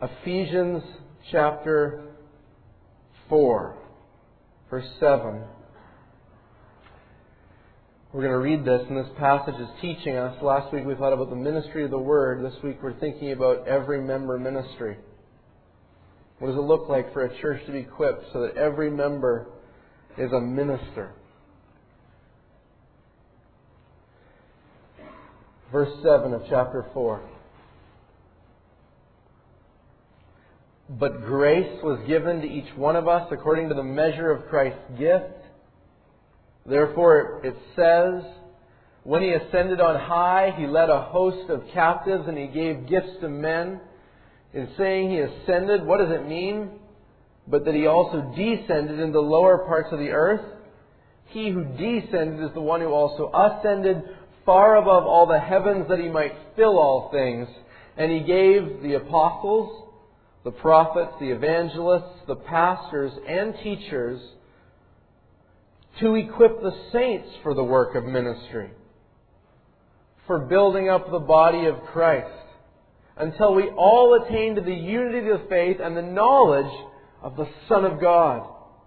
Ephesians chapter 4, verse 7. We're going to read this, and this passage is teaching us. Last week we thought about the ministry of the Word. This week we're thinking about every member ministry. What does it look like for a church to be equipped so that every member is a minister? Verse 7 of chapter 4. But grace was given to each one of us according to the measure of Christ's gift. Therefore it says, when He ascended on high, He led a host of captives and He gave gifts to men. In saying He ascended, what does it mean? But that He also descended into the lower parts of the earth. He who descended is the one who also ascended far above all the heavens that He might fill all things. And He gave the apostles, the prophets, the evangelists, the pastors, and teachers to equip the saints for the work of ministry, for building up the body of Christ, until we all attain to the unity of the faith and the knowledge of the Son of God,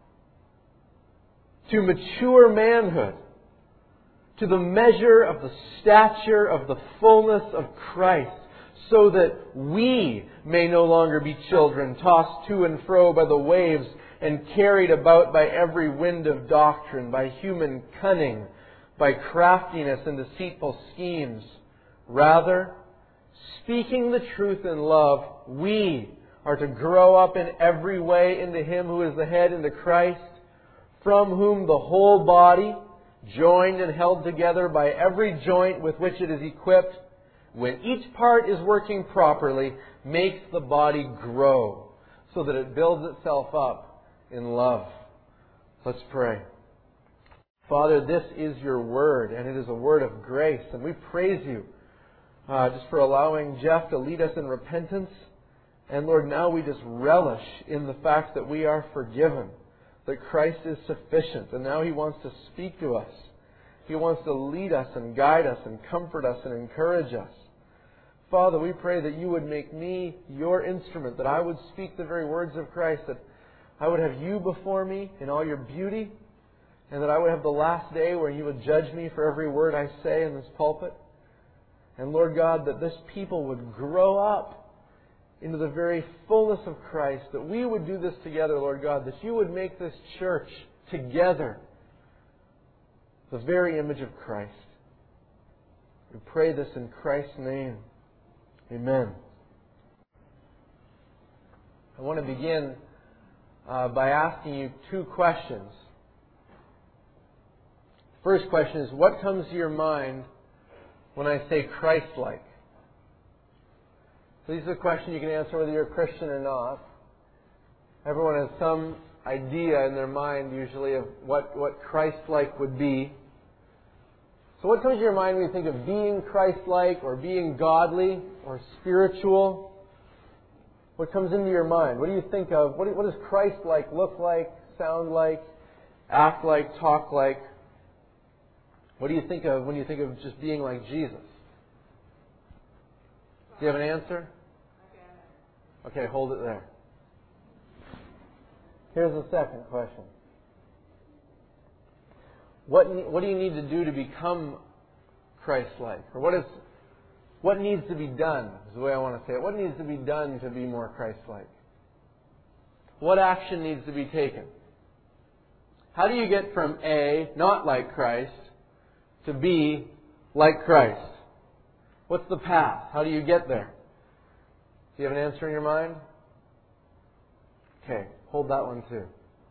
to mature manhood, to the measure of the stature of the fullness of Christ, so that we may no longer be children, tossed to and fro by the waves and carried about by every wind of doctrine, by human cunning, by craftiness and deceitful schemes. Rather, speaking the truth in love, we are to grow up in every way into Him who is the head, into Christ, from whom the whole body, joined and held together by every joint with which it is equipped, when each part is working properly, makes the body grow, so that it builds itself up in love. Let's pray. Father, this is Your Word, and it is a word of grace, and we praise You just for allowing Jeff to lead us in repentance. And Lord, now we just relish in the fact that we are forgiven, that Christ is sufficient, and now He wants to speak to us. He wants to lead us and guide us and comfort us and encourage us. Father, we pray that You would make me Your instrument, that I would speak the very words of Christ, that I would have You before me in all Your beauty, and that I would have the last day where You would judge me for every word I say in this pulpit. And Lord God, that this people would grow up into the very fullness of Christ, that we would do this together, Lord God, that You would make this church together the very image of Christ. We pray this in Christ's name. Amen. I want to begin by asking you two questions. The first question is, what comes to your mind when I say Christ-like? So this is a question you can answer whether you're a Christian or not. Everyone has some idea in their mind usually of what Christ-like would be. So what comes to your mind when you think of being Christ-like or being godly or spiritual? What comes into your mind? What do you think of? What does Christ-like look like, sound like, act like, talk like? What do you think of when you think of just being like Jesus? Do you have an answer? Okay, hold it there. Here's the second question. What do you need to do to become Christ-like? Or what needs to be done, is the way I want to say it. What needs to be done to be more Christ-like? What action needs to be taken? How do you get from A, not like Christ, to B, like Christ? What's the path? How do you get there? Do you have an answer in your mind? Okay, hold that one too.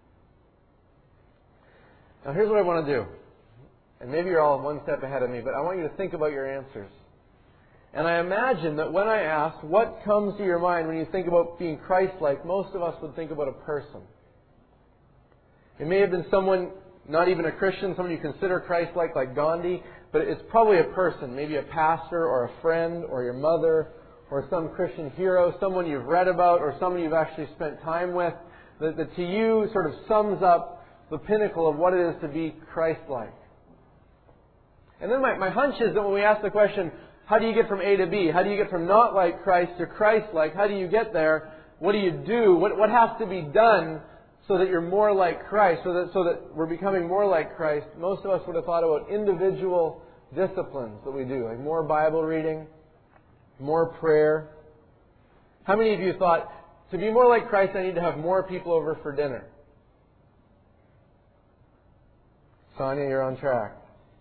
Now here's what I want to do. And maybe you're all one step ahead of me, but I want you to think about your answers. And I imagine that when I ask, what comes to your mind when you think about being Christ-like, most of us would think about a person. It may have been someone, not even a Christian, someone you consider Christ-like, like Gandhi, but it's probably a person, maybe a pastor or a friend or your mother or some Christian hero, someone you've read about or someone you've actually spent time with, that to you sort of sums up the pinnacle of what it is to be Christ-like. And then my hunch is that when we ask the question, How do you get from A to B? How do you get from not like Christ to Christ-like? How do you get there? What do you do? What has to be done so that you're more like Christ, so that we're becoming more like Christ? Most of us would have thought about individual disciplines that we do, like more Bible reading, more prayer. How many of you thought, to be more like Christ, I need to have more people over for dinner? Sonia, you're on track.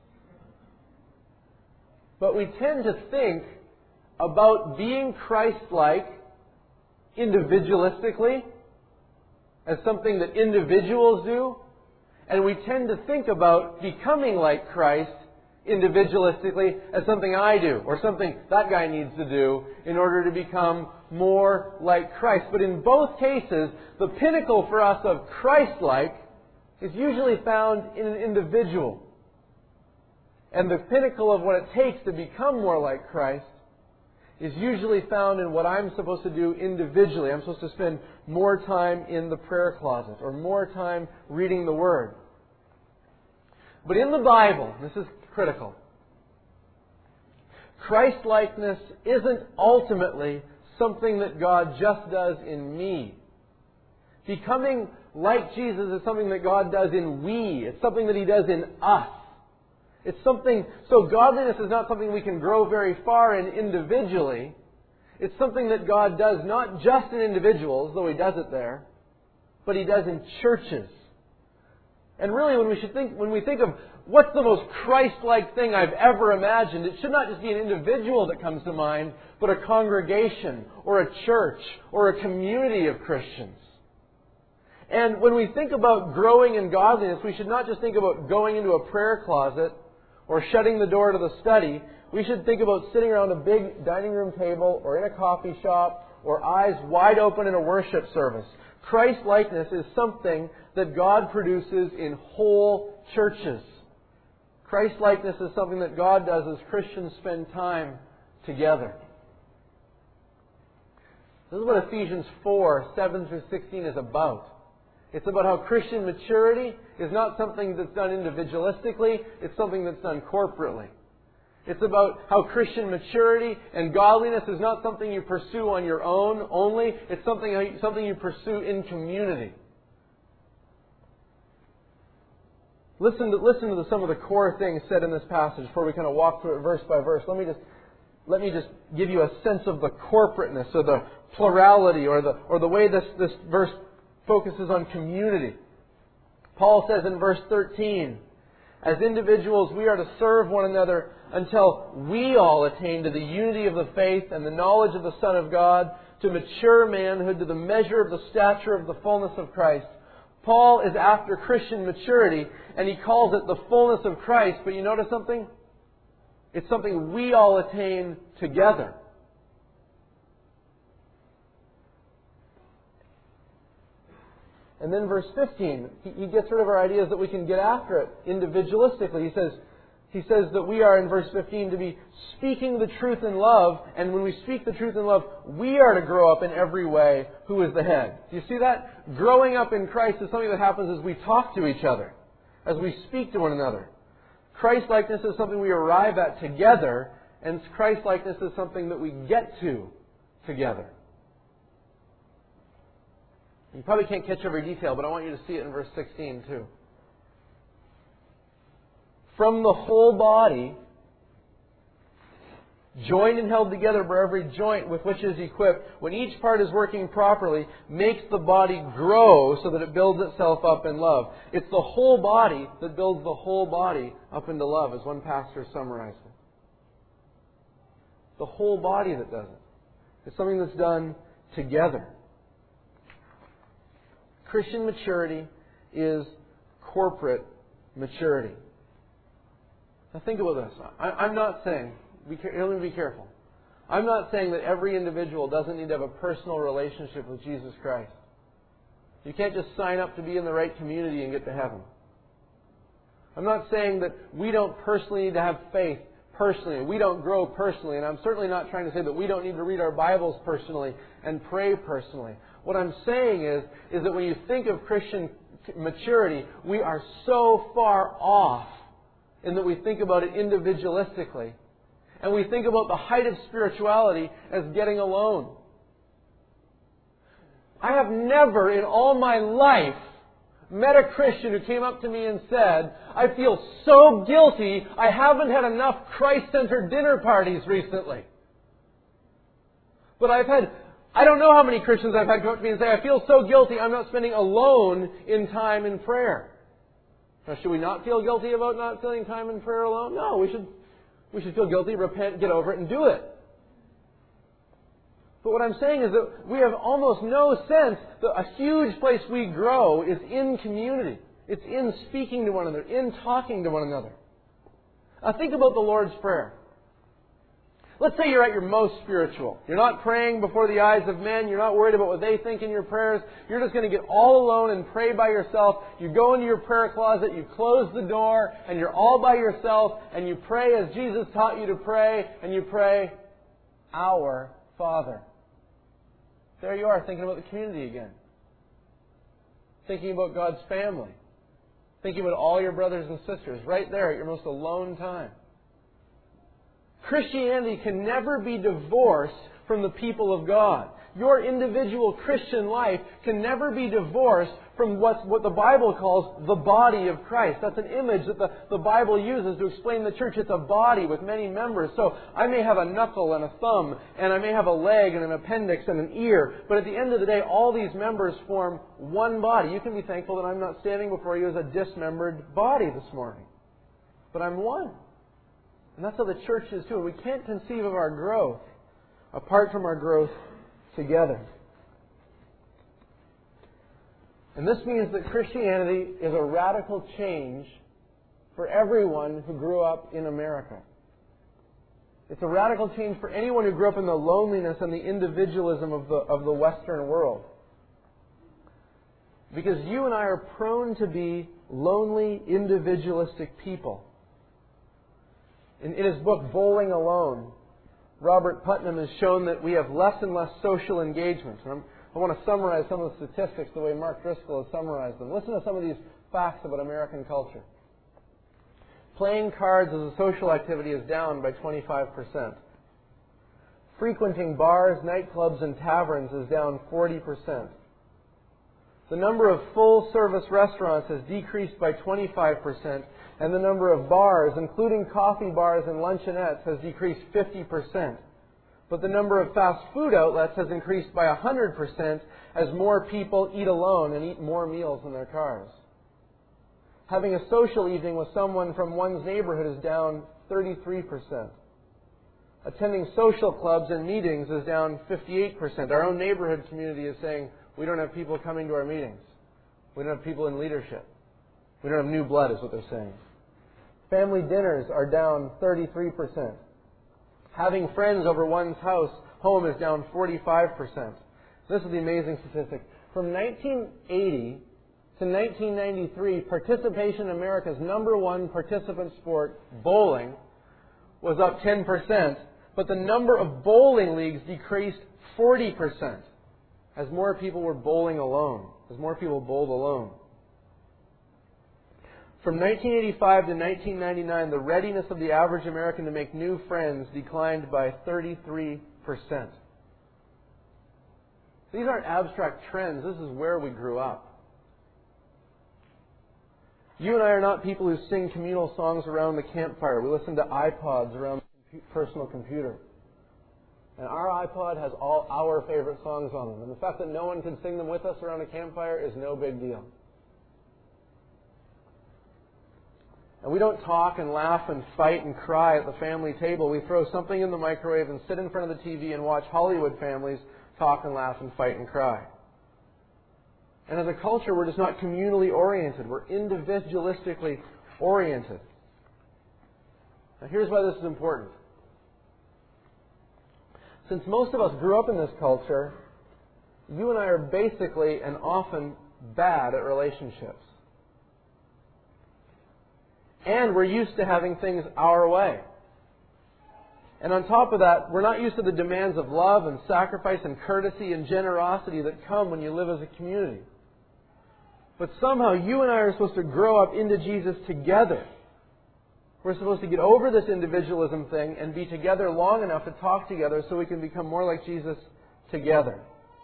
But we tend to think about being Christ-like individualistically, as something that individuals do, and we tend to think about becoming like Christ individualistically as something I do, or something that guy needs to do in order to become more like Christ. But in both cases, the pinnacle for us of Christ-like is usually found in an individual. And the pinnacle of what it takes to become more like Christ is usually found in what I'm supposed to do individually. I'm supposed to spend more time in the prayer closet or more time reading the Word. But in the Bible, this is critical, Christ-likeness isn't ultimately something that God just does in me. Becoming like Jesus is something that God does in we. It's something that He does in us. It's something, so godliness is not something we can grow very far in individually. It's something that God does not just in individuals, though He does it there, but He does in churches. And really, when we think of what's the most Christ-like thing I've ever imagined, it should not just be an individual that comes to mind, but a congregation, or a church, or a community of Christians. And when we think about growing in godliness, we should not just think about going into a prayer closet or shutting the door to the study. We should think about sitting around a big dining room table or in a coffee shop or eyes wide open in a worship service. Christ-likeness is something that God produces in whole churches. Christ-likeness is something that God does as Christians spend time together. This is what Ephesians 4, 7 through 16 is about. It's about how Christian maturity is not something that's done individualistically, it's something that's done corporately. It's about how Christian maturity and godliness is not something you pursue on your own only, it's something you pursue in community. Listen to some of the core things said in this passage before we kind of walk through it verse by verse. Let me just give you a sense of the corporateness or the plurality or the way this verse focuses on community. Paul says in verse 13, as individuals we are to serve one another until we all attain to the unity of the faith and the knowledge of the Son of God, to mature manhood, to the measure of the stature of the fullness of Christ. Paul is after Christian maturity, and he calls it the fullness of Christ. But you notice something? It's something we all attain together. And then verse 15, he gets rid of our ideas that we can get after it individualistically. He says that we are, in verse 15, to be speaking the truth in love. And when we speak the truth in love, we are to grow up in every way who is the head. Do you see that? Growing up in Christ is something that happens as we talk to each other, as we speak to one another. Christ-likeness is something we arrive at together, and Christ-likeness is something that we get to together. You probably can't catch every detail, but I want you to see it in verse 16 too. From the whole body, joined and held together by every joint with which it is equipped, when each part is working properly, makes the body grow so that it builds itself up in love. It's the whole body that builds the whole body up into love, as one pastor summarized it. The whole body that does it. It's something that's done together. Christian maturity is corporate maturity. Now think about this. I'm not saying, let me be careful. I'm not saying that every individual doesn't need to have a personal relationship with Jesus Christ. You can't just sign up to be in the right community and get to heaven. I'm not saying that we don't personally need to have faith personally. We don't grow personally. And I'm certainly not trying to say that we don't need to read our Bibles personally and pray personally. What I'm saying is that when you think of Christian maturity, we are so far off in that we think about it individualistically. and we think about the height of spirituality as getting alone. I have never in all my life met a Christian who came up to me and said, I feel so guilty, I haven't had enough Christ-centered dinner parties recently. But I don't know how many Christians I've had come up to me and say, I feel so guilty, I'm not spending alone in time in prayer. Now, should we not feel guilty about not spending time in prayer alone? No, we should feel guilty, repent, get over it, and do it. But what I'm saying is that we have almost no sense that a huge place we grow is in community. It's in speaking to one another, in talking to one another. Think about the Lord's Prayer. Let's say you're at your most spiritual. You're not praying before the eyes of men. You're not worried about what they think in your prayers. You're just going to get all alone and pray by yourself. You go into your prayer closet, you close the door, and you're all by yourself, and you pray as Jesus taught you to pray, and you pray, Our Father. There you are, thinking about the community again. Thinking about God's family. Thinking about all your brothers and sisters, right there at your most alone time. Christianity can never be divorced from the people of God. Your individual Christian life can never be divorced from what the Bible calls the body of Christ. That's an image that the Bible uses to explain the church. It's a body with many members. So I may have a knuckle and a thumb, and I may have a leg and an appendix and an ear, but at the end of the day, all these members form one body. You can be thankful that I'm not standing before you as a dismembered body this morning. But I'm one. And that's how the church is too. We can't conceive of our growth apart from our growth together. And this means that Christianity is a radical change for everyone who grew up in America. It's a radical change for anyone who grew up in the loneliness and the individualism of the Western world. Because you and I are prone to be lonely, individualistic people. In his book, Bowling Alone, Robert Putnam has shown that we have less and less social engagement. And I want to summarize some of the statistics the way Mark Driscoll has summarized them. Listen to some of these facts about American culture. Playing cards as a social activity is down by 25%. Frequenting bars, nightclubs, and taverns is down 40%. The number of full-service restaurants has decreased by 25%, and the number of bars, including coffee bars and luncheonettes, has decreased 50%. But the number of fast food outlets has increased by 100% as more people eat alone and eat more meals in their cars. Having a social evening with someone from one's neighborhood is down 33%. Attending social clubs and meetings is down 58%. Our own neighborhood community is saying, we don't have people coming to our meetings. We don't have people in leadership. We don't have new blood, is what they're saying. Family dinners are down 33%. Having friends over one's home is down 45%. This is the amazing statistic. From 1980 to 1993, participation in America's number one participant sport, bowling, was up 10%, but the number of bowling leagues decreased 40%. As more people were bowling alone, as more people bowled alone. From 1985 to 1999, the readiness of the average American to make new friends declined by 33%. These aren't abstract trends. This is where we grew up. You and I are not people who sing communal songs around the campfire. We listen to iPods around the personal computer. And our iPod has all our favorite songs on them. And the fact that no one can sing them with us around a campfire is no big deal. And we don't talk and laugh and fight and cry at the family table. We throw something in the microwave and sit in front of the TV and watch Hollywood families talk and laugh and fight and cry. And as a culture, we're just not communally oriented. We're individualistically oriented. Now here's why this is important. Since most of us grew up in this culture, you and I are basically and often bad at relationships. And we're used to having things our way. And on top of that, we're not used to the demands of love and sacrifice and courtesy and generosity that come when you live as a community. But somehow you and I are supposed to grow up into Jesus together. We're supposed to get over this individualism thing and be together long enough to talk together so we can become more like Jesus together.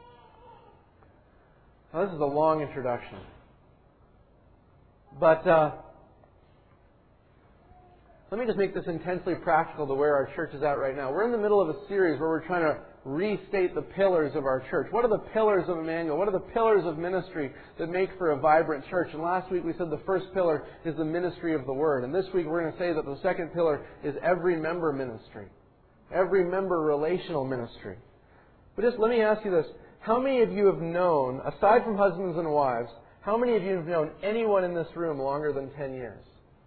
Now, this is a long introduction. But let me just make this intensely practical to where our church is at right now. We're in the middle of a series where we're trying to restate the pillars of our church. What are the pillars of Emmanuel? What are the pillars of ministry that make for a vibrant church? And last week we said the first pillar is the ministry of the Word. And this week we're going to say that the second pillar is every member ministry. Every member relational ministry. But just let me ask you this. How many of you have known, aside from husbands and wives, how many of you have known anyone in this room longer than 10 years?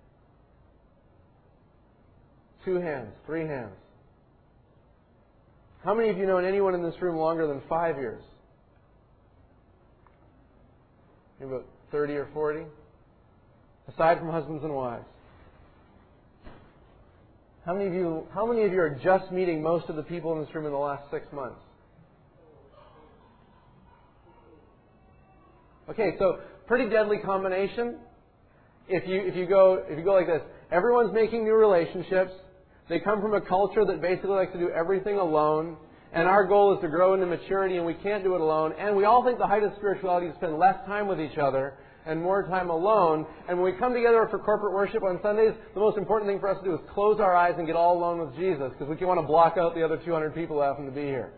2 hands, 3 hands. How many of you known anyone in this room longer than 5 years? Maybe about 30 or 40? Aside from husbands and wives. How many of you are just meeting most of the people in this room in the last 6 months? Okay, so pretty deadly combination. If you go like this, everyone's making new relationships. They come from a culture that basically likes to do everything alone. And our goal is to grow into maturity, and we can't do it alone. And we all think the height of spirituality is to spend less time with each other and more time alone. And when we come together for corporate worship on Sundays, the most important thing for us to do is close our eyes and get all alone with Jesus, because we want to block out the other 200 people who happen to be here.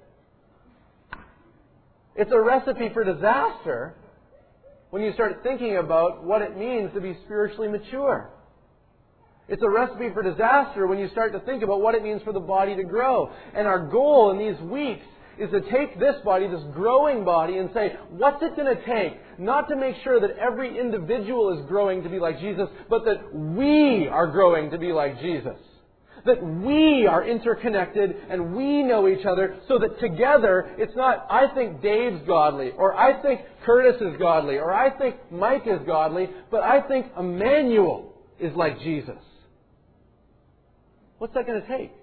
It's a recipe for disaster when you start thinking about what it means to be spiritually mature. It's a recipe for disaster when you start to think about what it means for the body to grow. And our goal in these weeks is to take this body, this growing body, and say, what's it going to take? Not to make sure that every individual is growing to be like Jesus, but that we are growing to be like Jesus. That we are interconnected and we know each other, so that together it's not, I think Dave's godly, or I think Curtis is godly, or I think Mike is godly, but I think Emmanuel is like Jesus. What's that going to take?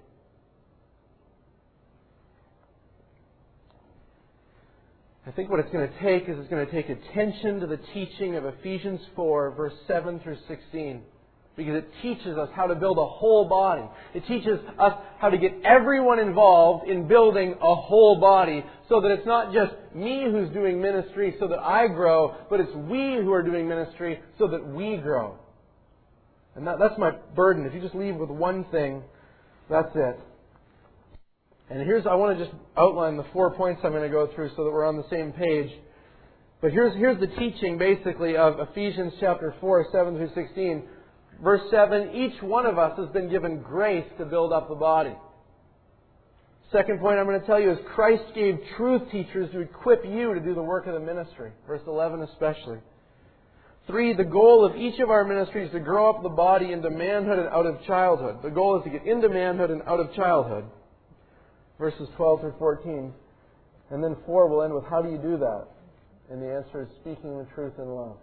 I think what it's going to take is it's going to take attention to the teaching of Ephesians 4, verse 7 through 16. Because it teaches us how to build a whole body. It teaches us how to get everyone involved in building a whole body, so that it's not just me who's doing ministry so that I grow, but it's we who are doing ministry so that we grow. And that's my burden. If you just leave with one thing, that's it. And I want to just outline the 4 points I'm going to go through so that we're on the same page. But here's the teaching basically of Ephesians chapter 4, 7 through 16. Verse 7, each one of us has been given grace to build up the body. Second point I'm going to tell you is Christ gave truth teachers to equip you to do the work of the ministry. Verse 11 especially. 3, the goal of each of our ministries is to grow up the body into manhood and out of childhood. The goal is to get into manhood and out of childhood. Verses 12 through 14. And then 4 will end with, how do you do that? And the answer is speaking the truth in love.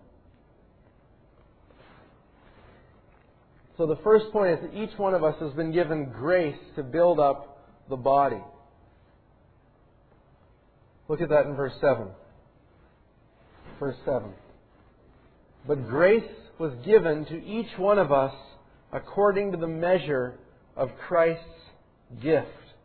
So the first point is that each one of us has been given grace to build up the body. Look at that in verse 7. Verse 7. But grace was given to each one of us according to the measure of Christ's gift.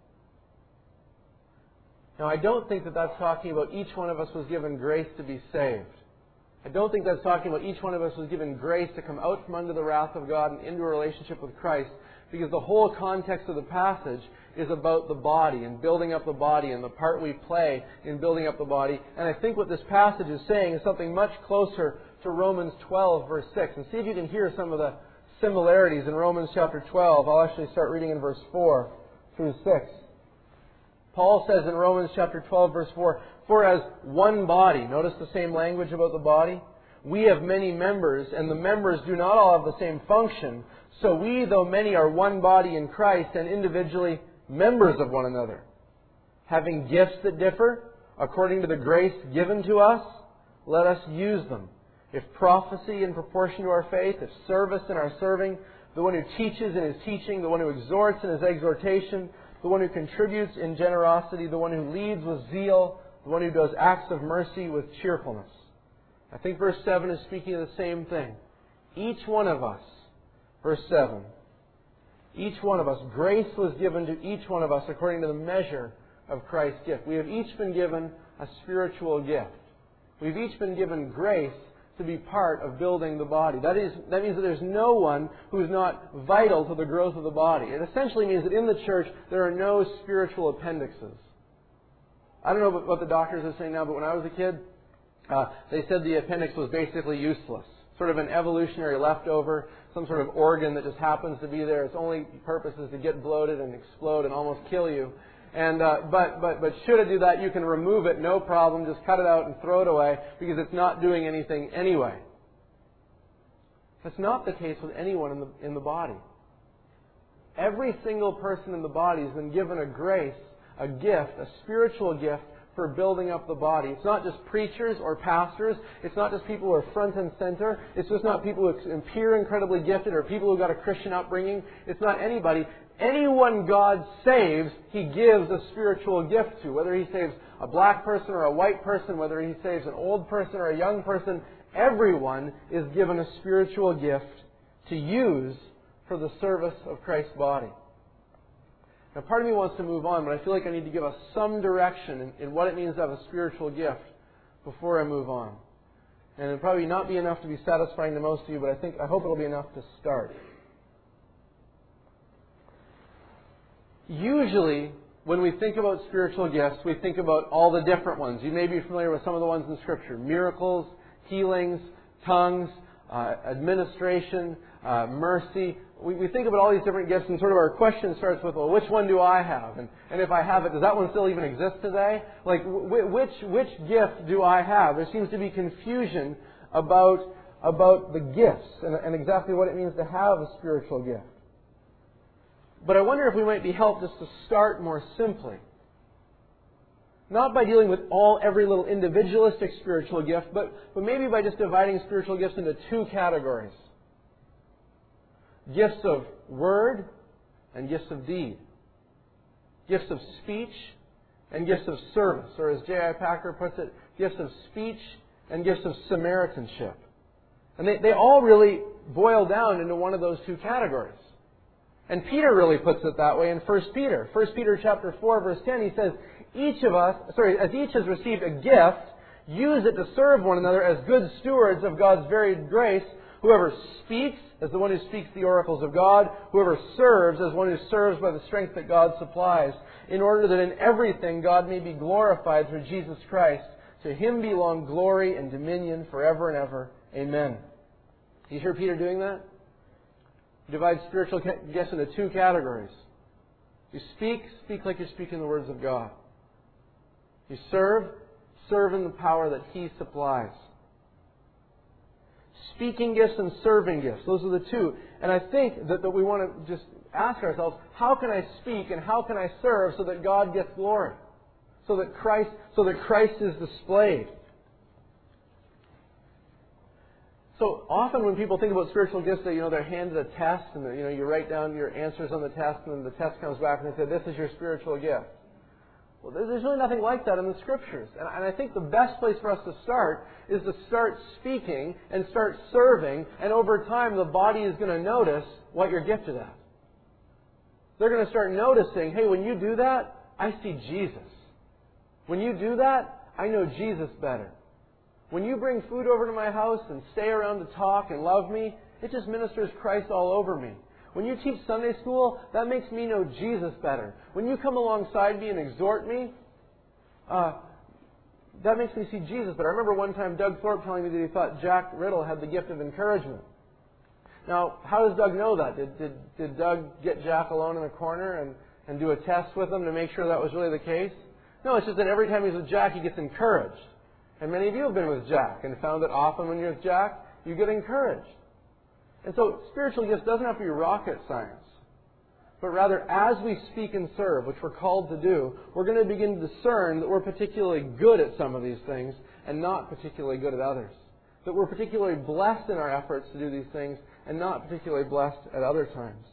Now, I don't think that that's talking about each one of us was given grace to be saved. I don't think that's talking about each one of us was given grace to come out from under the wrath of God and into a relationship with Christ, because the whole context of the passage is about the body and building up the body and the part we play in building up the body. And I think what this passage is saying is something much closer to Romans 12, verse 6. And see if you can hear some of the similarities in Romans chapter 12. I'll actually start reading in verse 4 through 6. Paul says in Romans chapter 12, verse 4, for as one body, notice the same language about the body, we have many members, and the members do not all have the same function. So we, though many, are one body in Christ, and individually members of one another. Having gifts that differ, according to the grace given to us, let us use them. If prophecy in proportion to our faith, if service in our serving, the one who teaches in his teaching, the one who exhorts in his exhortation, the one who contributes in generosity, the one who leads with zeal, the one who does acts of mercy with cheerfulness. I think verse 7 is speaking of the same thing. Each one of us, verse 7, Each one of us, grace was given to each one of us according to the measure of Christ's gift. We have each been given a spiritual gift. We've each been given grace to be part of building the body. That means that there's no one who is not vital to the growth of the body. It essentially means that in the church there are no spiritual appendixes. I don't know what the doctors are saying now, but when I was a kid, they said the appendix was basically useless. Sort of an evolutionary leftover, some sort of organ that just happens to be there. Its only purpose is to get bloated and explode and almost kill you. And but should it do that, you can remove it, no problem. Just cut it out and throw it away because it's not doing anything anyway. That's not the case with anyone in the body. Every single person in the body has been given a grace, a gift, a spiritual gift for building up the body. It's not just preachers or pastors. It's not just people who are front and center. It's just not people who appear incredibly gifted or people who got a Christian upbringing. It's not anybody. Anyone God saves, He gives a spiritual gift to. Whether He saves a black person or a white person, whether He saves an old person or a young person, everyone is given a spiritual gift to use for the service of Christ's body. Now, part of me wants to move on, but I feel like I need to give us some direction in what it means to have a spiritual gift before I move on. And it'll probably not be enough to be satisfying to most of you, but I hope it'll be enough to start. Usually, when we think about spiritual gifts, we think about all the different ones. You may be familiar with some of the ones in Scripture. Miracles, healings, tongues, administration, mercy. We think about all these different gifts, and sort of our question starts with, well, which one do I have? And if I have it, does that one still even exist today? Like, which gift do I have? There seems to be confusion about the gifts and exactly what it means to have a spiritual gift. But I wonder if we might be helped just to start more simply. Not by dealing with every little individualistic spiritual gift, but maybe by just dividing spiritual gifts into two categories. Gifts of word and gifts of deed. Gifts of speech and gifts of service. Or as J.I. Packer puts it, gifts of speech and gifts of Samaritanship. And they all really boil down into one of those two categories. And Peter really puts it that way in 1 Peter. 1 Peter chapter 4, verse 10, he says, as each has received a gift, use it to serve one another as good stewards of God's varied grace. Whoever speaks as the one who speaks the oracles of God. Whoever serves as one who serves by the strength that God supplies. In order that in everything God may be glorified through Jesus Christ. To Him belong glory and dominion forever and ever. Amen. Do you hear Peter doing that? He divides spiritual gifts into two categories. You speak like you're speaking the words of God. You serve in the power that He supplies. Speaking gifts and serving gifts. Those are the two. And I think that we want to just ask ourselves, how can I speak and how can I serve so that God gets glory? So that Christ is displayed. So often when people think about spiritual gifts, they're handed a test and you write down your answers on the test and then the test comes back and they say, this is your spiritual gift. Well, there's really nothing like that in the Scriptures. And I think the best place for us to start is to start speaking and start serving, and over time the body is going to notice what you're gifted at. They're going to start noticing, hey, when you do that, I see Jesus. When you do that, I know Jesus better. When you bring food over to my house and stay around to talk and love me, it just ministers Christ all over me. When you teach Sunday school, that makes me know Jesus better. When you come alongside me and exhort me, that makes me see Jesus better. I remember one time Doug Thorpe telling me that he thought Jack Riddle had the gift of encouragement. Now, how does Doug know that? Did Doug get Jack alone in a corner and do a test with him to make sure that was really the case? No, it's just that every time he's with Jack, he gets encouraged. And many of you have been with Jack and found that often when you're with Jack, you get encouraged. And so spiritual gifts doesn't have to be rocket science. But rather, as we speak and serve, which we're called to do, we're going to begin to discern that we're particularly good at some of these things and not particularly good at others. That we're particularly blessed in our efforts to do these things and not particularly blessed at other times.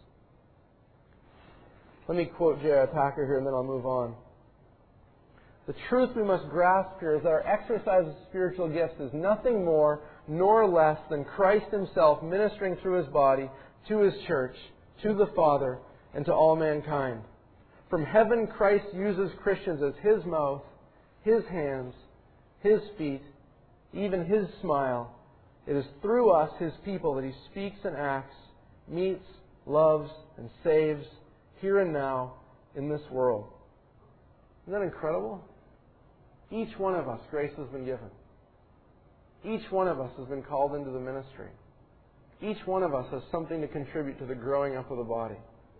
Let me quote J.I. Packer here and then I'll move on. The truth we must grasp here is that our exercise of spiritual gifts is nothing more nor less than Christ Himself ministering through His body to His church, to the Father, and to all mankind. From heaven, Christ uses Christians as His mouth, His hands, His feet, even His smile. It is through us, His people, that He speaks and acts, meets, loves, and saves, here and now, in this world. Isn't that incredible? Each one of us, grace has been given. Each one of us has been called into the ministry. Each one of us has something to contribute to the growing up of the body.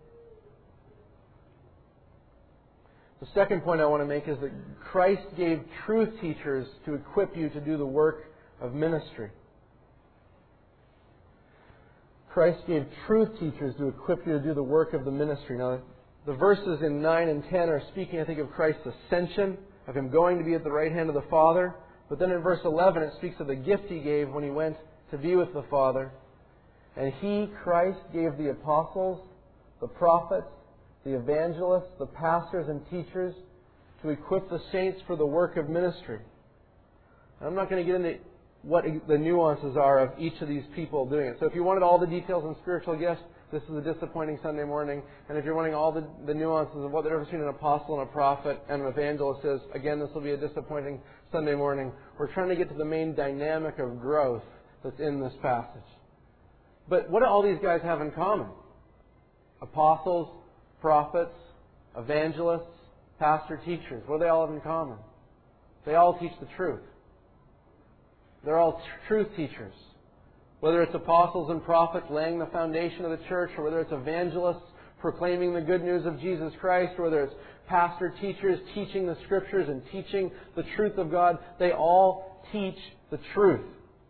The second point I want to make is that Christ gave truth teachers to equip you to do the work of ministry. Christ gave truth teachers to equip you to do the work of the ministry. Now, the verses in 9 and 10 are speaking, I think, of Christ's ascension, of Him going to be at the right hand of the Father. But then in verse 11 it speaks of the gift He gave when He went to be with the Father. And He, Christ, gave the apostles, the prophets, the evangelists, the pastors and teachers to equip the saints for the work of ministry. And I'm not going to get into what the nuances are of each of these people doing it. So if you wanted all the details on spiritual gifts, this is a disappointing Sunday morning. And if you're wanting all the nuances of what the difference between an apostle and a prophet and an evangelist is, again, this will be a disappointing Sunday morning. We're trying to get to the main dynamic of growth that's in this passage. But what do all these guys have in common? Apostles, prophets, evangelists, pastor, teachers. What do they all have in common? They all teach the truth. They're all truth teachers. Whether it's apostles and prophets laying the foundation of the church, or whether it's evangelists proclaiming the good news of Jesus Christ, or whether it's pastor teachers teaching the Scriptures and teaching the truth of God, they all teach the truth.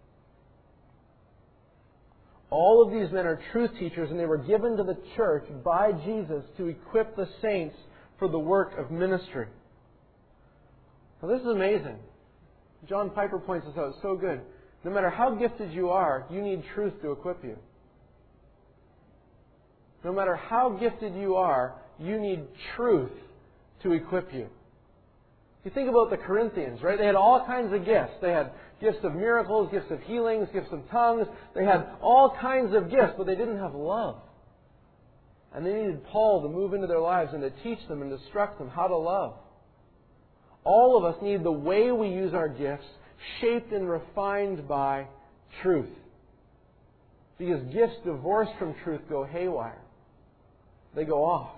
All of these men are truth teachers, and they were given to the church by Jesus to equip the saints for the work of ministry. Now, this is amazing. John Piper points this out. It's so good. No matter how gifted you are, you need truth to equip you. No matter how gifted you are, you need truth to equip you. You think about the Corinthians, right? They had all kinds of gifts. They had gifts of miracles, gifts of healings, gifts of tongues. They had all kinds of gifts, but they didn't have love. And they needed Paul to move into their lives and to teach them and to instruct them how to love. All of us need the way we use our gifts shaped and refined by truth. Because gifts divorced from truth go haywire. They go off.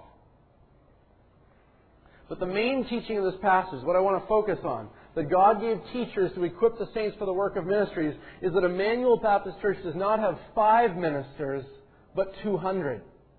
But the main teaching of this passage, what I want to focus on, that God gave teachers to equip the saints for the work of ministries, is that Emmanuel Baptist Church does not have 5 ministers, but 200.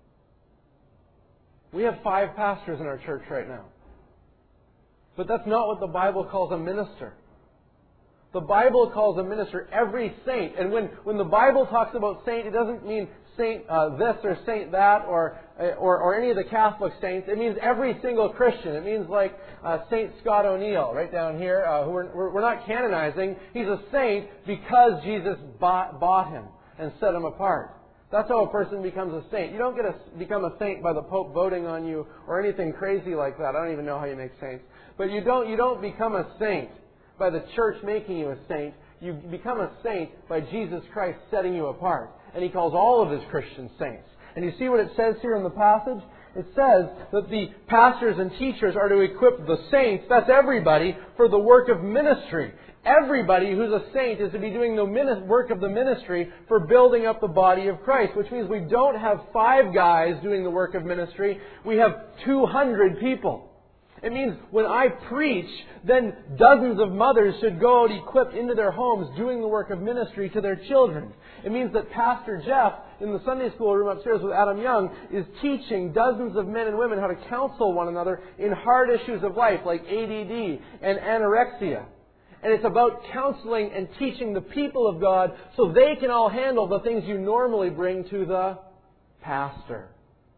We have 5 pastors in our church right now. But that's not what the Bible calls a minister. The Bible calls a minister every saint. And when the Bible talks about saint, it doesn't mean saint this or saint that or any of the Catholic saints. It means every single Christian. It means like Saint Scott O'Neill right down here, who we're not canonizing. He's a saint because Jesus bought him and set him apart. That's how a person becomes a saint. You don't become a saint by the Pope voting on you or anything crazy like that. I don't even know how you make saints. But you don't become a saint by the church making you a saint. You become a saint by Jesus Christ setting you apart. And He calls all of His Christians saints. And you see what it says here in the passage? It says that the pastors and teachers are to equip the saints, that's everybody, for the work of ministry. Everybody who's a saint is to be doing the work of the ministry for building up the body of Christ. Which means we don't have 5 guys doing the work of ministry. We have 200 people. It means when I preach, then dozens of mothers should go out equipped into their homes doing the work of ministry to their children. It means that Pastor Jeff in the Sunday school room upstairs with Adam Young is teaching dozens of men and women how to counsel one another in hard issues of life like ADD and anorexia. And it's about counseling and teaching the people of God so they can all handle the things you normally bring to the pastor.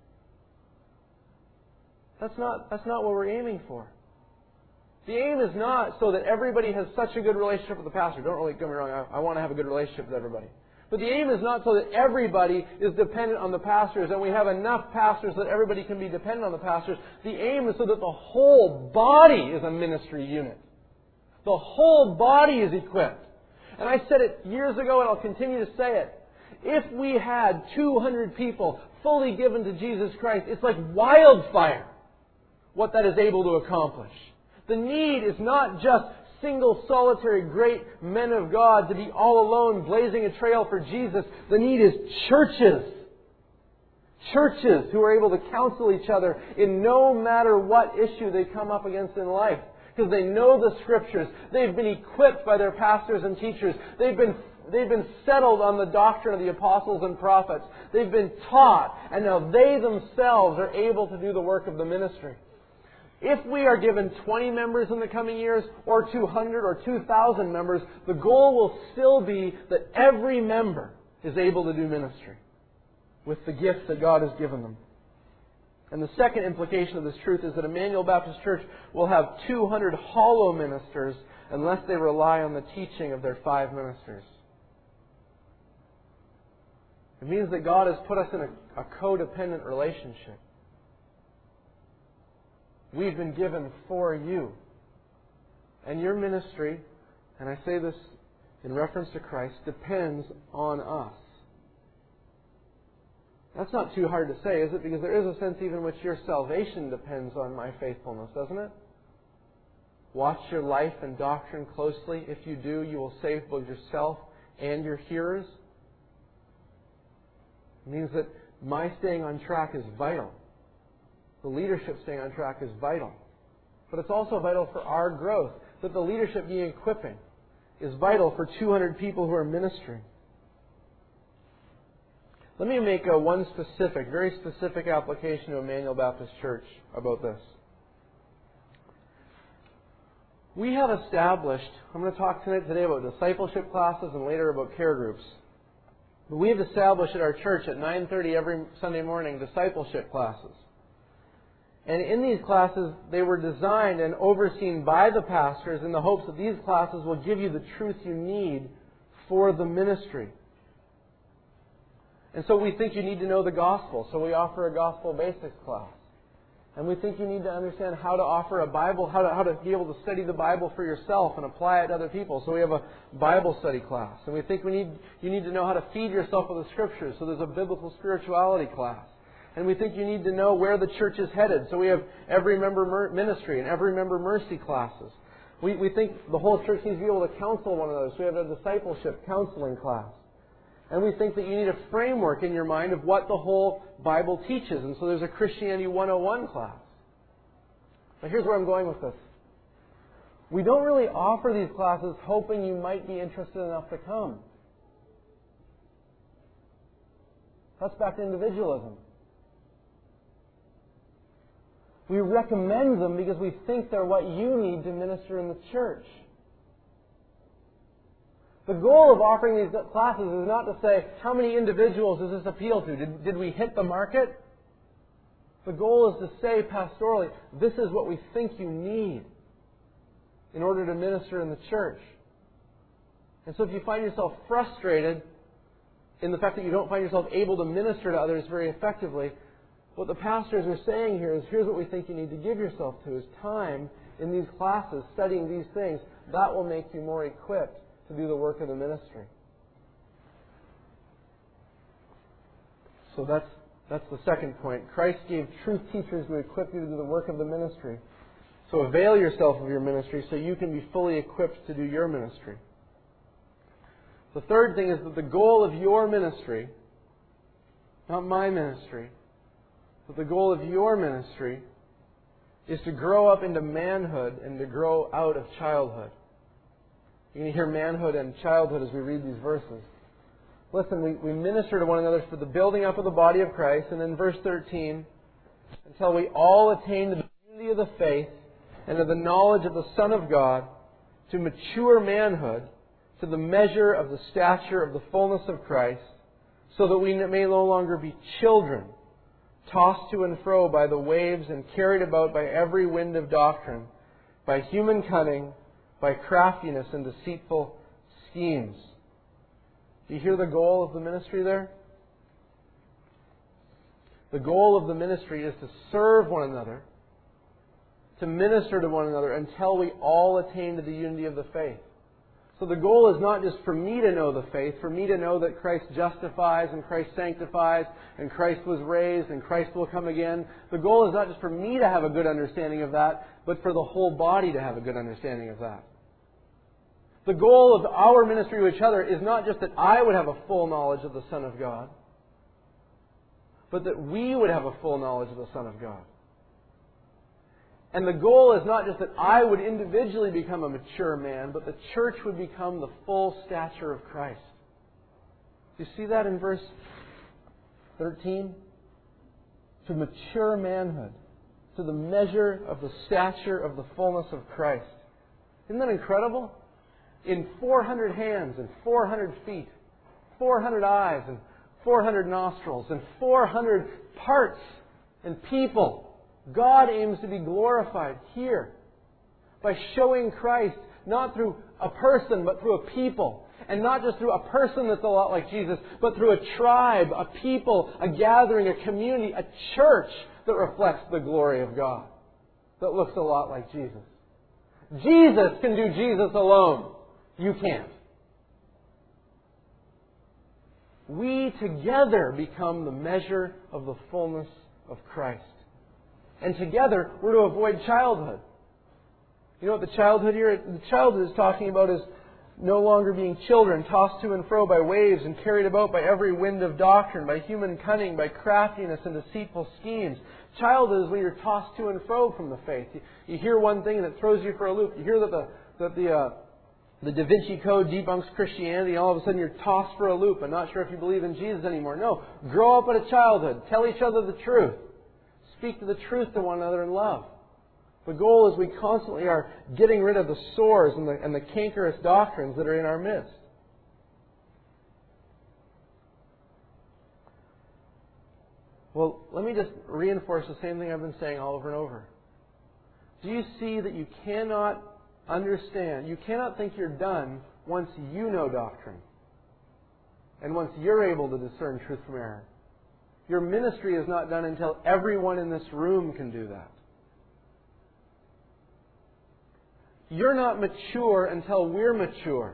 That's not what we're aiming for. The aim is not so that everybody has such a good relationship with the pastor. Don't really get me wrong. I want to have a good relationship with everybody. But the aim is not so that everybody is dependent on the pastors and we have enough pastors that everybody can be dependent on the pastors. The aim is so that the whole body is a ministry unit. The whole body is equipped. And I said it years ago and I'll continue to say it. If we had 200 people fully given to Jesus Christ, it's like wildfire what that is able to accomplish. The need is not just single, solitary, great men of God to be all alone, blazing a trail for Jesus. The need is churches. Churches who are able to counsel each other in no matter what issue they come up against in life. Because they know the Scriptures. They've been equipped by their pastors and teachers. They've been settled on the doctrine of the apostles and prophets. They've been taught, and now they themselves are able to do the work of the ministry. If we are given 20 members in the coming years, or 200 or 2,000 members, the goal will still be that every member is able to do ministry with the gifts that God has given them. And the second implication of this truth is that Emmanuel Baptist Church will have 200 hollow ministers unless they rely on the teaching of their 5 ministers. It means that God has put us in a codependent relationship. We've been given for you. And your ministry, and I say this in reference to Christ, depends on us. That's not too hard to say, is it? Because there is a sense even in which your salvation depends on my faithfulness, doesn't it? Watch your life and doctrine closely. If you do, you will save both yourself and your hearers. It means that my staying on track is vital. The leadership staying on track is vital. But it's also vital for our growth, that the leadership being equipping is vital for 200 people who are ministering. Let me make one very specific application to Emmanuel Baptist Church about this. We have established, I'm going to talk today about discipleship classes and later about care groups. But we have established at our church at 9:30 every Sunday morning discipleship classes. And in these classes, they were designed and overseen by the pastors in the hopes that these classes will give you the truth you need for the ministry. And so we think you need to know the gospel, so we offer a gospel basics class. And we think you need to understand how to offer a Bible, how to be able to study the Bible for yourself and apply it to other people. So we have a Bible study class. And we think you need to know how to feed yourself with the Scriptures, so there's a biblical spirituality class. And we think you need to know where the church is headed, so we have every member ministry and every member mercy classes. We think the whole church needs to be able to counsel one another, so we have a discipleship counseling class. And we think that you need a framework in your mind of what the whole Bible teaches. And so there's a Christianity 101 class. Now here's where I'm going with this. We don't really offer these classes hoping you might be interested enough to come. That's back to individualism. We recommend them because we think they're what you need to minister in the church. The goal of offering these classes is not to say, how many individuals does this appeal to? Did we hit the market? The goal is to say pastorally, this is what we think you need in order to minister in the church. And so if you find yourself frustrated in the fact that you don't find yourself able to minister to others very effectively, what the pastors are saying here is, here's what we think you need to give yourself to, is time in these classes, studying these things. That will make you more equipped to do the work of the ministry. So that's the second point. Christ gave truth teachers to equip you to do the work of the ministry. So avail yourself of your ministry so you can be fully equipped to do your ministry. The third thing is that the goal of your ministry, not my ministry, but the goal of your ministry is to grow up into manhood and to grow out of childhood. You can hear manhood and childhood as we read these verses. Listen, we minister to one another for the building up of the body of Christ. And then verse 13, until we all attain to the unity of the faith and to the knowledge of the Son of God, to mature manhood, to the measure of the stature of the fullness of Christ, so that we may no longer be children, tossed to and fro by the waves and carried about by every wind of doctrine, by human cunning, by craftiness and deceitful schemes. Do you hear the goal of the ministry there? The goal of the ministry is to serve one another, to minister to one another until we all attain to the unity of the faith. So the goal is not just for me to know the faith, for me to know that Christ justifies and Christ sanctifies and Christ was raised and Christ will come again. The goal is not just for me to have a good understanding of that, but for the whole body to have a good understanding of that. The goal of our ministry to each other is not just that I would have a full knowledge of the Son of God, but that we would have a full knowledge of the Son of God. And the goal is not just that I would individually become a mature man, but the church would become the full stature of Christ. Do you see that in verse 13? To mature manhood, to the measure of the stature of the fullness of Christ. Isn't that incredible? In 400 hands and 400 feet, 400 eyes and 400 nostrils and 400 parts and people, God aims to be glorified here by showing Christ not through a person but through a people. And not just through a person that's a lot like Jesus, but through a tribe, a people, a gathering, a community, a church that reflects the glory of God, that looks a lot like Jesus. Jesus can do Jesus alone. You can't. We together become the measure of the fullness of Christ. And together, we're to avoid childhood. You know what the childhood is talking about is no longer being children, tossed to and fro by waves and carried about by every wind of doctrine, by human cunning, by craftiness and deceitful schemes. Childhood is when you're tossed to and fro from the faith. You hear one thing and it throws you for a loop. You hear that the Da Vinci Code debunks Christianity, and all of a sudden you're tossed for a loop and not sure if you believe in Jesus anymore. No. Grow up in a childhood. Tell each other the truth. Speak the truth to one another in love. The goal is we constantly are getting rid of the sores and the cankerous doctrines that are in our midst. Well, let me just reinforce the same thing I've been saying all over and over. Do you see that you cannot understand, you cannot think you're done once you know doctrine and once you're able to discern truth from error? Your ministry is not done until everyone in this room can do that. You're not mature until we're mature.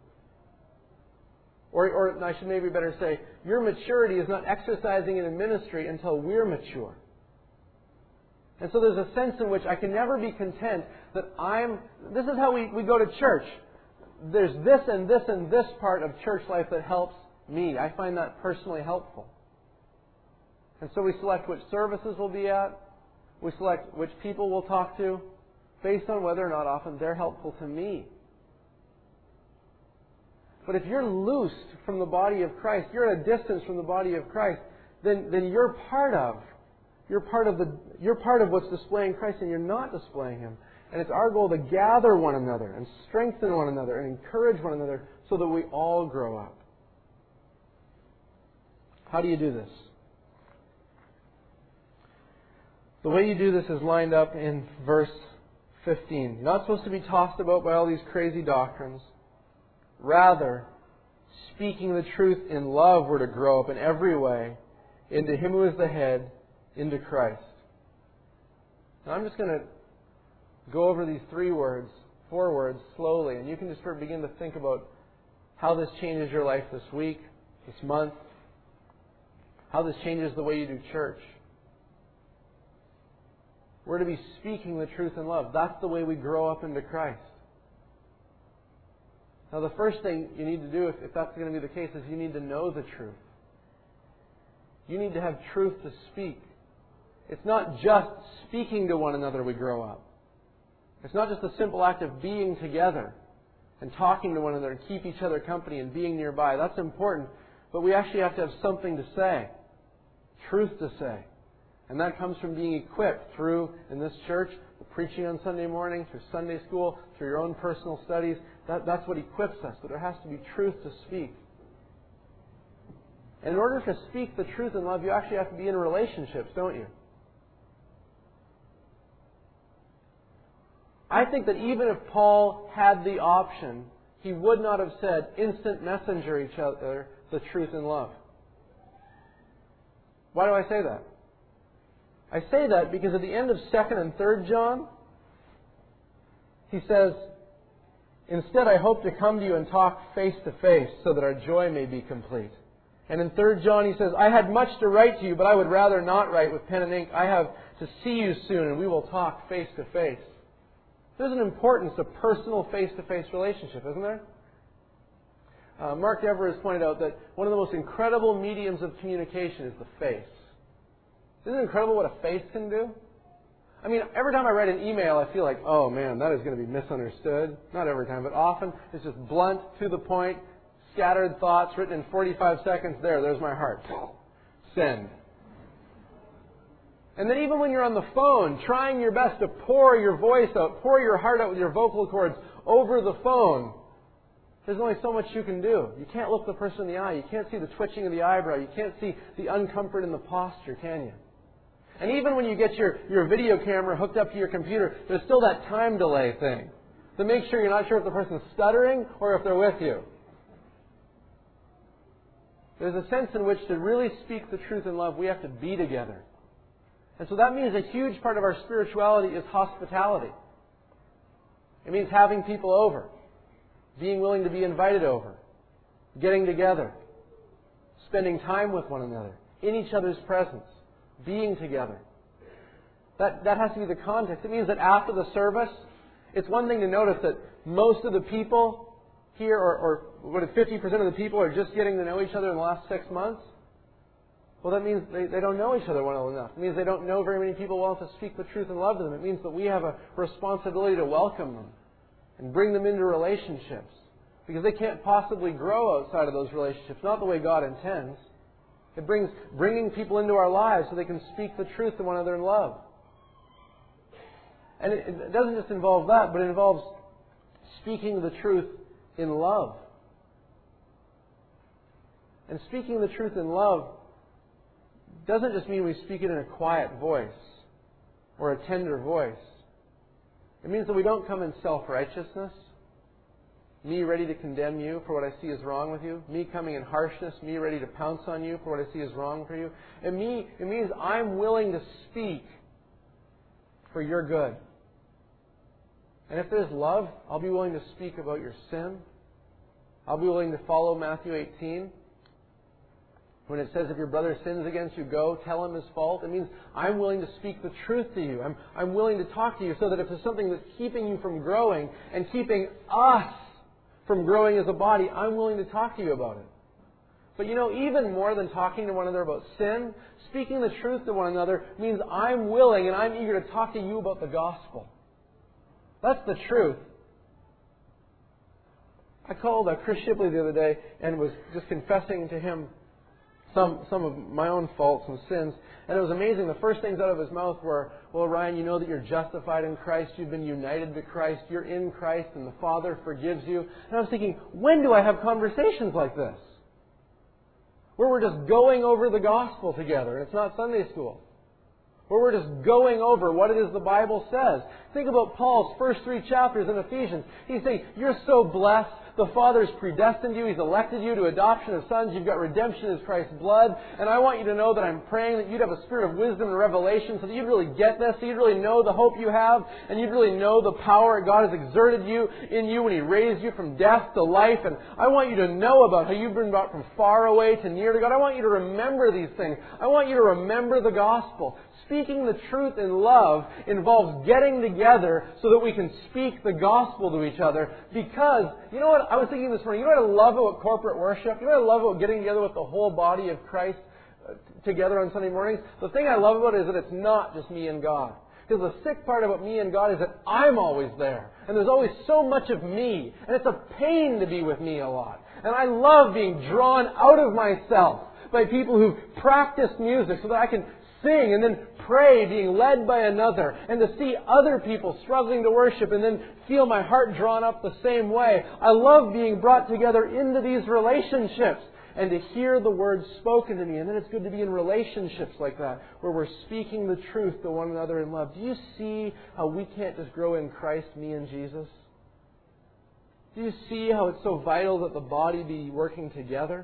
Or I should maybe better say, your maturity is not exercising in a ministry until we're mature. And so there's a sense in which I can never be content that this is how we go to church. There's this and this and this part of church life that helps me. I find that personally helpful. And so we select which services we'll be at. We select which people we'll talk to based on whether or not often they're helpful to me. But if you're loosed from the body of Christ, you're at a distance from the body of Christ, then you're part of what's displaying Christ, and you're not displaying Him. And it's our goal to gather one another and strengthen one another and encourage one another so that we all grow up. How do you do this? The way you do this is lined up in verse 15. You're not supposed to be tossed about by all these crazy doctrines. Rather, speaking the truth in love, we're to grow up in every way into Him who is the head, into Christ. Now I'm just going to go over these 4 words slowly, and you can just begin to think about how this changes your life this week, this month, how this changes the way you do church. We're to be speaking the truth in love. That's the way we grow up into Christ. Now the first thing you need to do, if that's going to be the case, is you need to know the truth. You need to have truth to speak. It's not just speaking to one another we grow up. It's not just a simple act of being together and talking to one another and keep each other company and being nearby. That's important. But we actually have to have something to say. Truth to say. And that comes from being equipped through, in this church, the preaching on Sunday morning, through Sunday school, through your own personal studies. That's what equips us. But there has to be truth to speak. And in order to speak the truth in love, you actually have to be in relationships, don't you? I think that even if Paul had the option, he would not have said, instant messenger each other the truth in love. Why do I say that? I say that because at the end of 2nd and 3rd John, he says, Instead, I hope to come to you and talk face to face so that our joy may be complete. And in 3 John he says, I had much to write to you, but I would rather not write with pen and ink. I have to see you soon, and we will talk face to face. There's an importance of personal face-to-face relationship, isn't there? Mark Dever has pointed out that one of the most incredible mediums of communication is the face. Isn't it incredible what a face can do? I mean, every time I write an email, I feel like, oh man, that is going to be misunderstood. Not every time, but often it's just blunt, to the point, scattered thoughts written in 45 seconds. There's my heart. Send. And then even when you're on the phone, trying your best to pour your voice out, pour your heart out with your vocal cords over the phone, there's only so much you can do. You can't look the person in the eye. You can't see the twitching of the eyebrow. You can't see the uncomfort in the posture, can you? And even when you get your video camera hooked up to your computer, there's still that time delay thing to make sure you're not sure if the person's stuttering or if they're with you. There's a sense in which to really speak the truth in love, we have to be together. And so that means a huge part of our spirituality is hospitality. It means having people over, being willing to be invited over, getting together, spending time with one another, in each other's presence, being together. That has to be the context. It means that after the service, it's one thing to notice that most of the people here, or what if 50% of the people are just getting to know each other in the last 6 months? Well, that means they don't know each other well enough. It means they don't know very many people well to speak the truth and love to them. It means that we have a responsibility to welcome them and bring them into relationships, because they can't possibly grow outside of those relationships, not the way God intends. It brings bringing people into our lives so they can speak the truth to one another in love. And it doesn't just involve that, but it involves speaking the truth in love. And speaking the truth in love doesn't just mean we speak it in a quiet voice or a tender voice. It means that we don't come in self-righteousness, me ready to condemn you for what I see is wrong with you, me coming in harshness, me ready to pounce on you for what I see is wrong for you. It means I'm willing to speak for your good. And if there's love, I'll be willing to speak about your sin. I'll be willing to follow Matthew 18. When it says, if your brother sins against you, go, tell him his fault. It means I'm willing to speak the truth to you. I'm willing to talk to you so that if there's something that's keeping you from growing and keeping us from growing as a body, I'm willing to talk to you about it. But even more than talking to one another about sin, speaking the truth to one another means I'm willing and I'm eager to talk to you about the gospel. That's the truth. I called Chris Shipley the other day and was just confessing to him some of my own faults and sins. And it was amazing. The first things out of his mouth were, well, Ryan, you know that you're justified in Christ. You've been united to Christ. You're in Christ and the Father forgives you. And I was thinking, when do I have conversations like this? Where we're just going over the gospel together. It's not Sunday school. Where we're just going over what it is the Bible says. Think about Paul's first 3 chapters in Ephesians. He's saying, you're so blessed. The Father's predestined you. He's elected you to adoption as sons. You've got redemption as Christ's blood. And I want you to know that I'm praying that you'd have a spirit of wisdom and revelation so that you'd really get this, so you'd really know the hope you have, and you'd really know the power God has exerted in you when He raised you from death to life. And I want you to know about how you've been brought from far away to near to God. I want you to remember these things. I want you to remember the gospel. Speaking the truth in love involves getting together so that we can speak the gospel to each other. Because, you know what I was thinking this morning? You know what I love about corporate worship? You know what I love about getting together with the whole body of Christ together on Sunday mornings? The thing I love about it is that it's not just me and God. Because the sick part about me and God is that I'm always there. And there's always so much of me. And it's a pain to be with me a lot. And I love being drawn out of myself by people who've practiced music so that I can sing and then pray, being led by another, and to see other people struggling to worship and then feel my heart drawn up the same way. I love being brought together into these relationships and to hear the words spoken to me. And then it's good to be in relationships like that, where we're speaking the truth to one another in love. Do you see how we can't just grow in Christ, me and Jesus? Do you see how it's so vital that the body be working together?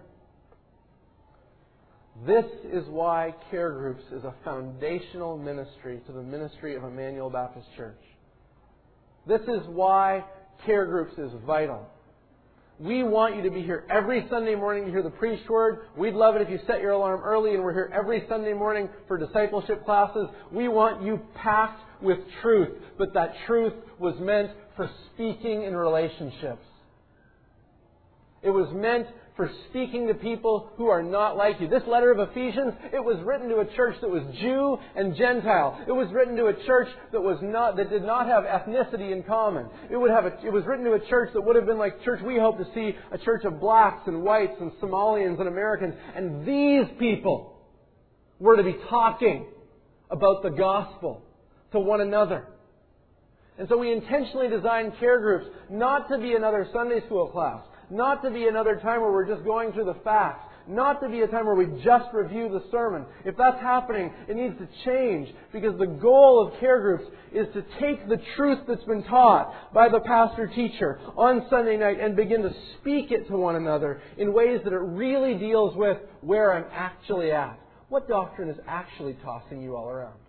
This is why Care Groups is a foundational ministry to the ministry of Emmanuel Baptist Church. This is why care groups is vital. We want you to be here every Sunday morning to hear the preached word. We'd love it if you set your alarm early and we're here every Sunday morning for discipleship classes. We want you packed with truth, but that truth was meant for speaking in relationships. It was meant for speaking to people who are not like you. This letter of Ephesians, it was written to a church that was Jew and Gentile. It was written to a church that did not have ethnicity in common. It was written to a church that would have been like church we hope to see, a church of blacks and whites and Somalians and Americans. And these people were to be talking about the gospel to one another. And so we intentionally designed care groups not to be another Sunday school class, not to be another time where we're just going through the facts, not to be a time where we just review the sermon. If that's happening, it needs to change, because the goal of care groups is to take the truth that's been taught by the pastor teacher on Sunday night and begin to speak it to one another in ways that it really deals with where I'm actually at. What doctrine is actually tossing you all around?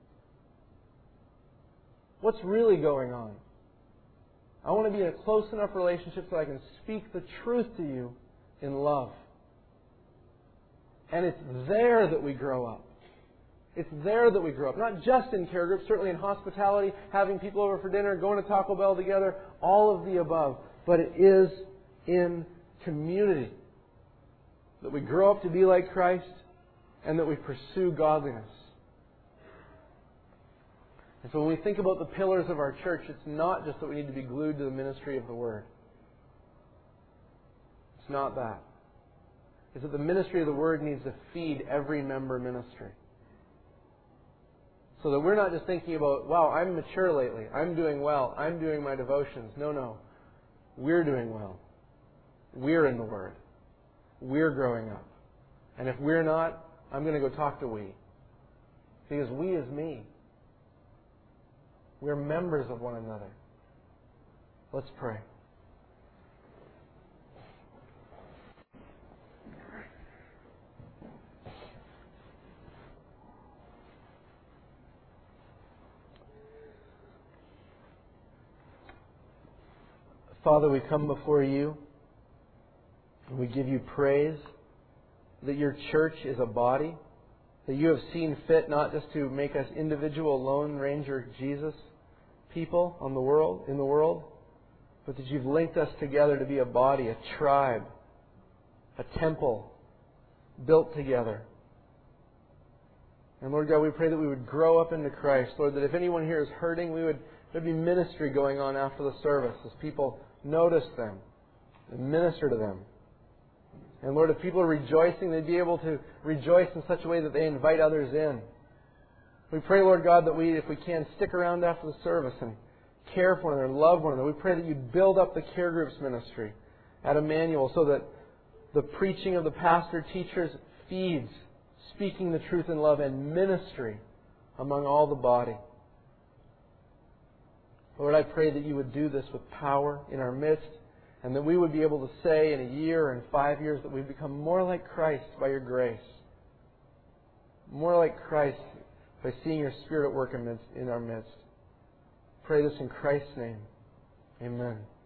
What's really going on? I want to be in a close enough relationship so I can speak the truth to you in love. And it's there that we grow up. It's there that we grow up. Not just in care groups, certainly in hospitality, having people over for dinner, going to Taco Bell together, all of the above. But it is in community that we grow up to be like Christ and that we pursue godliness. And so when we think about the pillars of our church, it's not just that we need to be glued to the ministry of the Word. It's not that. It's that the ministry of the Word needs to feed every member ministry. So that we're not just thinking about, wow, I'm mature lately. I'm doing well. I'm doing my devotions. No. We're doing well. We're in the Word. We're growing up. And if we're not, I'm going to go talk to we. Because we is me. We're members of one another. Let's pray. Father, we come before you and we give you praise that your church is a body, that you have seen fit not just to make us individual Lone Ranger Jesus people in the world, but that you've linked us together to be a body, a tribe, a temple built together. And Lord God, we pray that we would grow up into Christ. Lord, that if anyone here is hurting, there'd be ministry going on after the service as people notice them and minister to them. And Lord, if people are rejoicing, they'd be able to rejoice in such a way that they invite others in. We pray, Lord God, that if we can, stick around after the service and care for one another, love one another. We pray that you'd build up the care groups ministry at Emmanuel so that the preaching of the pastor teachers feeds speaking the truth in love and ministry among all the body. Lord, I pray that you would do this with power in our midst, and that we would be able to say in a year and 5 years that we've become more like Christ by your grace. More like Christ by seeing your Spirit at work in our midst. Pray this in Christ's name. Amen.